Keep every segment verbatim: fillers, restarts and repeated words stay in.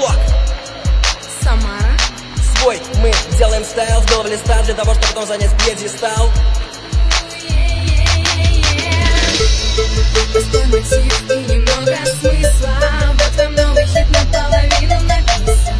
Блок Самара. свой мы делаем стайл с белого листа для того, чтобы потом занять пьедестал. Простой мотив и немного смысла. Вот твой новый хит наполовину написан.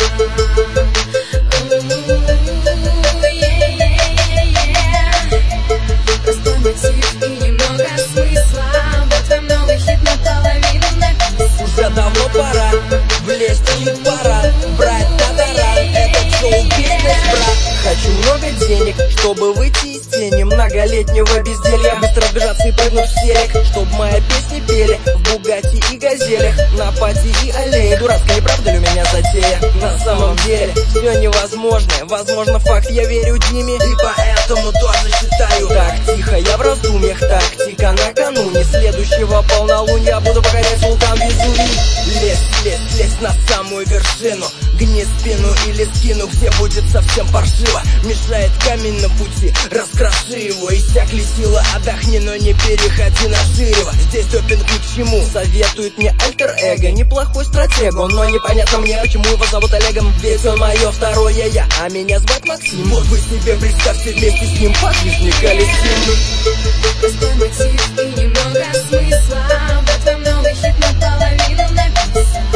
Простой мотив и немного смысла. Вот твой новый хит наполовину написан. Уже давно пора влезть в хит-парад, брать на таран этот шоу-бизнес, брат. Хочу много денег, чтобы выйти из тени многолетнего безделья, быстро разбежаться и прыгнуть в селек, чтоб мои песни пели в Бугатти и Газелях, на пати и аллее. Дурацкая, не правда ли у меня затея? На самом деле все невозможно, возможно факт, я верю Диме, и поэтому тоже считаю. Так тихо, я в раздумьях, тактика накануне следующего полнолуния буду покорять вулкан Везувий. Лезь, лезь, лезь на самую вершину, гни спину или скину, где будет совсем паршиво. Мешает камень на пути, раскроши его. Иссякли силы, отдохни, но не переходи на ширево. Здесь допинг ни к чему, советует мне альтер-эго. Неплохой стратег, но непонятно мне, почему его зовут Олегом. Ведь он мое второе я, а меня звать Максим. Вот вы себе представьте, вместе с ним по жизни колесим. Простой мотив и немного смысла. Вот твой новый хит наполовину написан.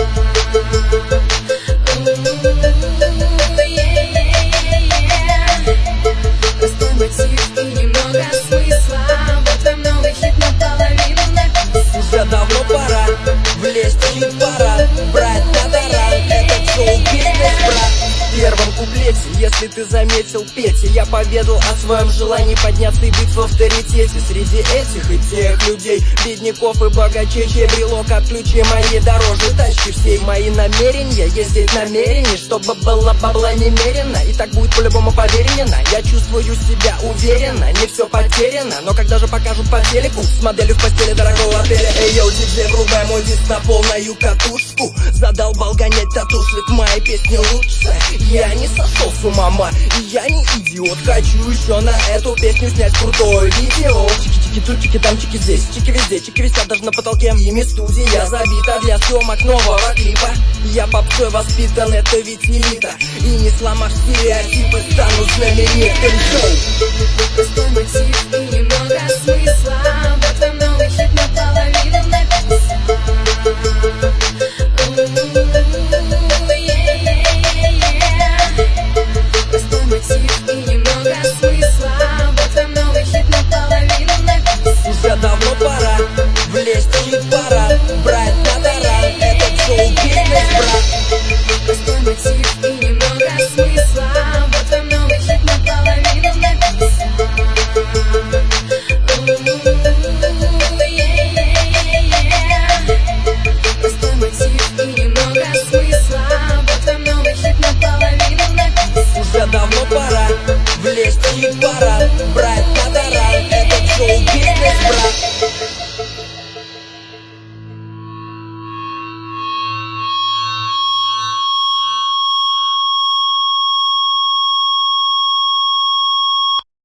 Простой мотив и немного смысла. Вот твой новый хит наполовину написан. Уже давно пора влезть в хит-парад, брать на таран этот шоу-бизнес, брат. В первом куплете, если ты заметил, Петя, я поведал о своем желании подняться и быть в авторитете среди этих и тех людей, бедняков и богачей, чей брелок от ключей моей дорожи тачки всей. Мои намерения ездить намерение, чтобы было бабла немерено, и так будет по-любому поверено. Я чувствую себя уверенно, не все потеряно, но когда же покажут по телеку с моделью в постели дорогого отеля? Эй, йоу, диджей, врубай мой диск на полную катушку. Задолбал гонять татушек, мои песни лучше. Я не сошел с ума, ма, и я не идиот. Хочу еще на эту песню снять крутое видео. Чики-чики тут, чики там, чики здесь, чики везде, чики висят даже на потолке. Ими студия забита для съемок нового клипа. Я попсой воспитан, это ведь элита, и не сломав стереотипы, стану знаменитым. Простой мотив и немного смысла.